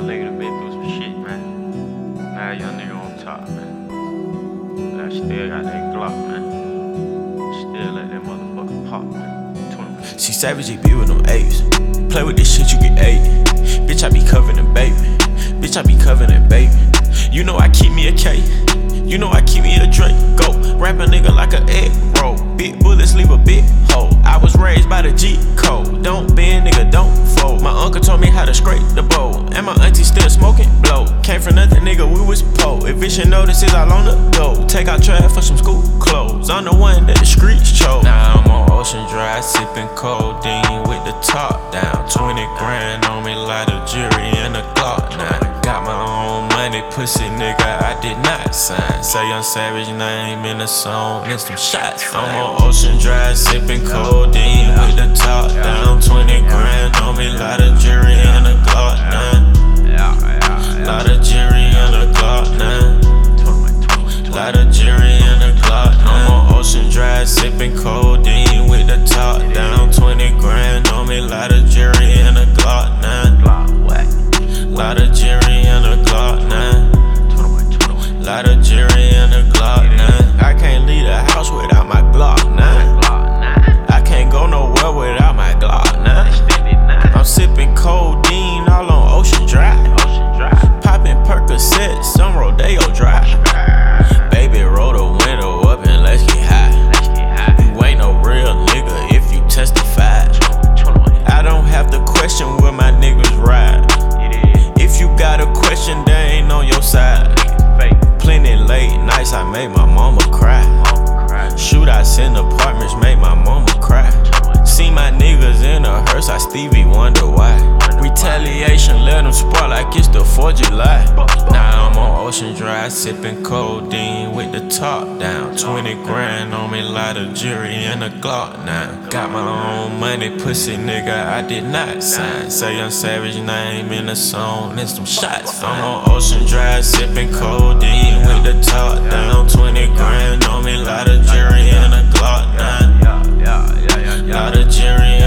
nigga done been through some shit, man. Now young nigga on top, man. But I still got that Glock, man. Still let that motherfucker pop, man. 20. See, Savage be with them apes. Play with this shit, you get ate. Bitch, I be covered in baby. Bitch, I be covered in baby. You know I keep me a K. You know I keep me a Drake. Go, rap a nigga like a egg roll. Big bullets leave a big hole. I was raised by the G code. Don't bend, nigga, don't fold. My uncle told me how to scrape the bowl. And my auntie still smoking blow. Came from nothing, nigga, we was po. Eviction notices all on the go. Take out trash for some school clothes. I'm the one that the streets chose. Now I'm on Ocean Drive, sipping codeine with the top down. 20 grand on me, light a jury and a Glock. Now I got my own money, pussy nigga, I did not sign. Say Young Savage name in the song and some shots. I'm on Ocean Drive, sipping codeine with the top down. 20 grand on me, light a jury and a Glock. Light a jury and a Glock. Light a jury and a Glock. I'm on Ocean Drive, sipping codeine with the top down. 20 grand on me, light a jury and a Glock. Light a jury and a Glock. Light a jury and a Glock. I can't leave the house without my Glock. I can't go nowhere without my Glock. I'm sipping codeine all on Ocean Drive. Popping Percocets on Rodeo Drive. Baby, roll the window up and let's get high. You ain't no real nigga if you testify. I don't have to question where my niggas ride. If you got a question, they ain't on your side. Plenty late nights, I made my mama cry. Shootouts in apartments made my mama cry. See my niggas in a hearse, I Stevie wonder why. Retaliation let them spark like it's the 4th of July. Now I'm on Ocean Drive, sipping codeine with the top down. 20 grand on me, light a jury and a Glock now. Got my own money, pussy nigga, I did not sign. Say Young Savage name in the song and some shots. I'm on Ocean Drive, sipping codeine with the top down. 20 grand on me, light a jury and a Glock now. Light a jury